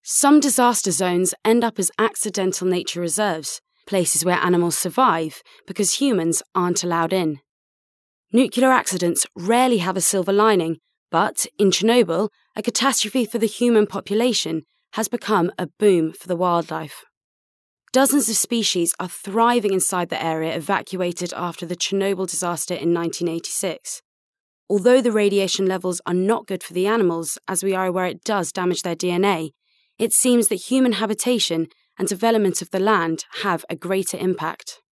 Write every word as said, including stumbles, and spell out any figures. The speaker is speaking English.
Some disaster zones end up as accidental nature reserves, places where animals survive because humans aren't allowed in. Nuclear accidents rarely have a silver lining, but in Chernobyl, a catastrophe for the human population has become a boom for the wildlife. Dozens of species are thriving inside the area evacuated after the Chernobyl disaster in nineteen eighty-six. Although the radiation levels are not good for the animals, as we are aware it does damage their D N A, it seems that human habitation and development of the land have a greater impact.